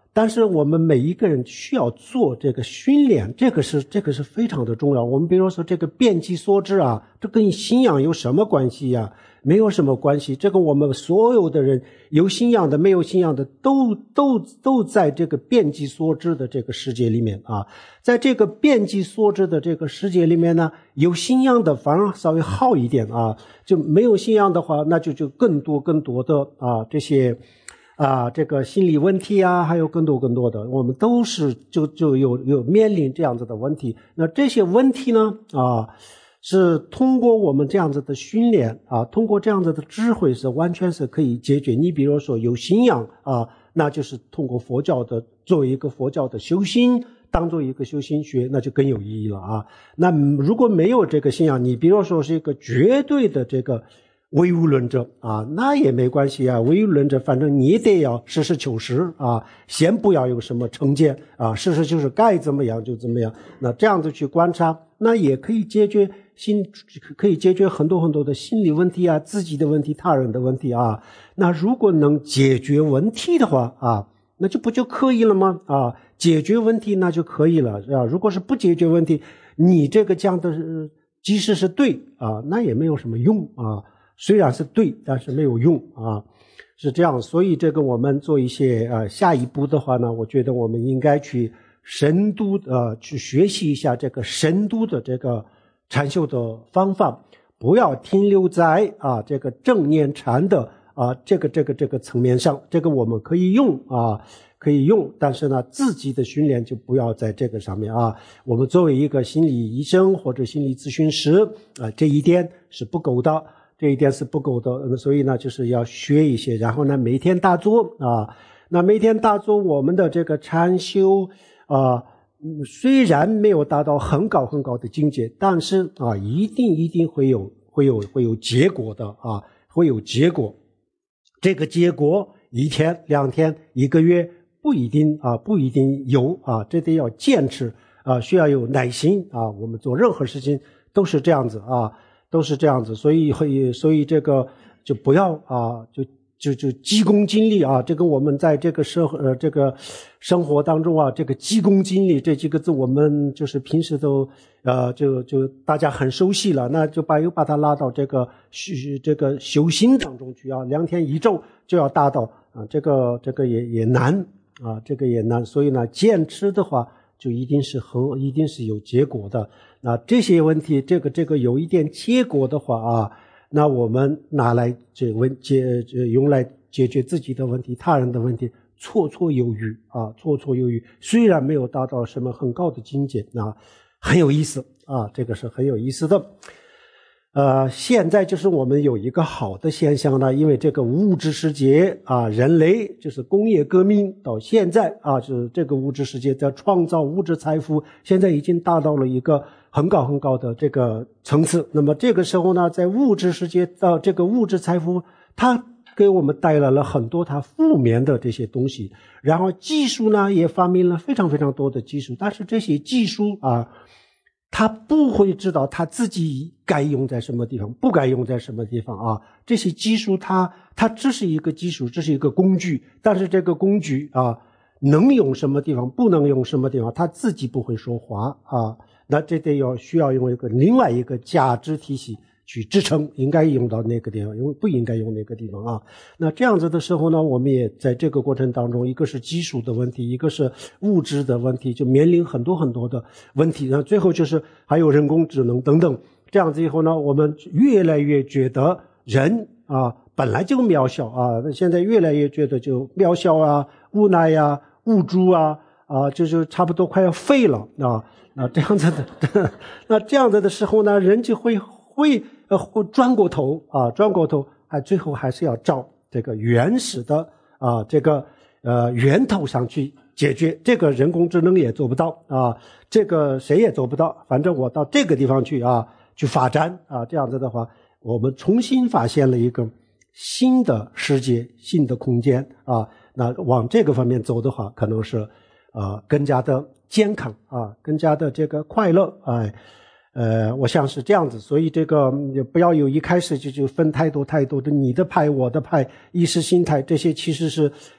但是我们每一个人需要做这个训练，这个是这个是非常的重要。我们比如说这个遍计所知啊，这跟信仰有什么关系呀？没有什么关系。这个我们所有的人，有信仰的没有信仰的，都都都在这个遍计所知的这个世界里面啊。在这个遍计所知的这个世界里面呢，有信仰的反而稍微好一点啊，就没有信仰的话，那就就更多更多的啊这些啊这个心理问题啊，还有更多更多的，我们都是就就有有面临这样子的问题。那这些问题呢啊。是通过我们这样子的训练啊，通过这样子的智慧是完全是可以解决。你比如说有信仰啊，那就是通过佛教的作为一个佛教的修心，当做一个修心学，那就更有意义了啊。那如果没有这个信仰，你比如说是一个绝对的这个唯物论者啊，那也没关系啊。唯物论者反正你得要实事求是啊，先不要有什么成见啊，事实就是该怎么样就怎么样。那这样子去观察，那也可以解决心，可以解决很多很多的心理问题啊，自己的问题，他人的问题啊。那如果能解决问题的话啊，那就不就可以了吗？啊，解决问题那就可以了啊。如果是不解决问题，你这个讲的是即使是对啊，那也没有什么用啊。虽然是对，但是没有用啊，是这样。所以这个我们做一些呃下一步的话呢，我觉得我们应该去深度呃去学习一下这个深度的这个禅修的方法，不要停留在啊这个正念禅的啊这个这个这个层面上，这个我们可以用啊可以用，但是呢自己的训练就不要在这个上面啊。我们作为一个心理医生或者心理咨询师啊，这一点是不够的。这一点是不够的，所以呢，就是要学一些，然后呢，每天大做啊。那每天大做我们的这个禅修啊，虽然没有达到很高很高的境界，但是啊，一定一定会有会有会有结果的啊，会有结果。这个结果一天、两天、一个月不一定啊，不一定有啊，这得要坚持啊，需要有耐心啊。我们做任何事情都是这样子啊。都是这样子，所以会，所以这个就不要啊，就就就急功近利啊。这个我们在这个社呃这个生活当中啊，这个急功近利这几个字，我们就是平时都呃就就大家很熟悉了，那就把又把它拉到这个修这个修心当中去啊，两天一昼就要达到啊，这个这个也也难啊，这个也难，所以呢，坚持的话就一定是很一定是有结果的。那这些问题，这个这个有一点结果的话啊，那我们拿来这问解用来解决自己的问题、他人的问题，绰绰有余啊，绰绰有余。虽然没有达到什么很高的境界，那很有意思啊，这个是很有意思的。呃，现在就是我们有一个好的现象呢，因为这个物质世界啊，人类就是工业革命到现在啊，就是这个物质世界在创造物质财富，现在已经达到了一个很高很高的这个层次。那么这个时候呢，在物质世界到这个物质财富，它给我们带来了很多它负面的这些东西。然后技术呢，也发明了非常非常多的技术，但是这些技术啊，他不会知道他自己该用在什么地方，不该用在什么地方啊。这些技术它它只是一个技术，这是一个工具，但是这个工具啊能用什么地方，不能用什么地方，他自己不会说话啊。那这得要需要用一个另外一个价值体系去支撑，应该用到那个地方，因为不应该用那个地方啊。那这样子的时候呢，我们也在这个过程当中，一个是技术的问题，一个是物质的问题，就面临很多很多的问题。那最后就是还有人工智能等等。这样子以后呢，我们越来越觉得人啊本来就渺小啊，那现在越来越觉得就渺小啊、无奈啊、无助啊啊，就就差不多快要废了啊。那这样子的，那这样子的时候呢，人就会会呃会转过头啊，转过头，还最后还是要找这个原始的啊这个呃源头上去解决。这个人工智能也做不到啊，这个谁也做不到。反正我到这个地方去啊，去发展啊，这样子的话，我们重新发现了一个新的世界、新的空间啊。那往这个方面走的话，可能是呃更加的健康啊，更加的这个快乐哎。呃，我想是这样子，所以这个不要有一开始就就分太多太多的你的派我的派意识形态，这些其实是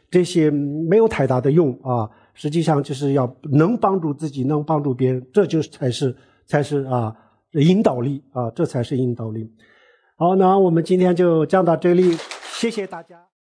这些没有太大的用啊。实际上就是要能帮助自己，能帮助别人，这就才是才是啊引导力啊，这才是引导力。好，那我们今天就讲到这里，谢谢大家。